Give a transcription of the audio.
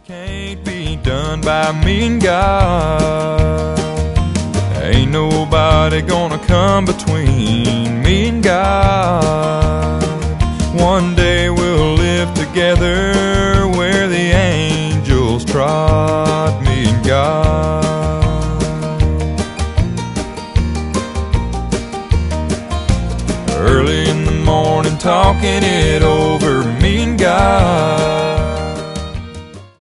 Can't be done by me and God. Ain't nobody gonna come between me and God. One day we'll live together where the angels trod, me and God. Early in the morning talking it over, me and God.